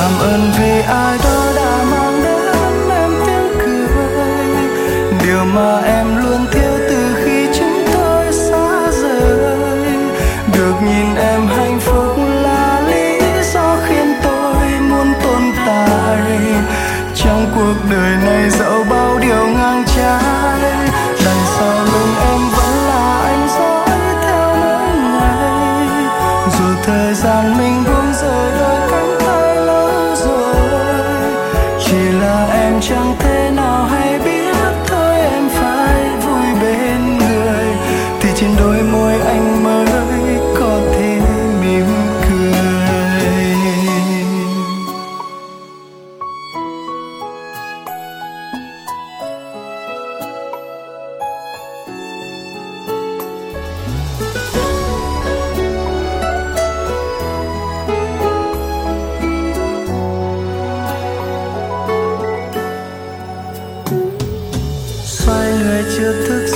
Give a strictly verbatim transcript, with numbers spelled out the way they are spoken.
Cảm ơn vì ai đó đã mang đến em tiếng cười, điều mà em luôn thiếu từ khi chúng tôi xa rời. Được nhìn em hạnh phúc là lý do khiến tôi muốn tồn tại trong cuộc đời này, dẫu bao điều ngang trái. Đằng sau lưng em vẫn là anh dõi theo mỗi ngày, dù thời gian mình buông rời đôi cánh tay lỡ rồi. Chỉ là em chẳng thể nào hay biết thôi, em phải vui bên người thì trên đôi môi anh mới có thể mỉm cười. Xoay người chưa thức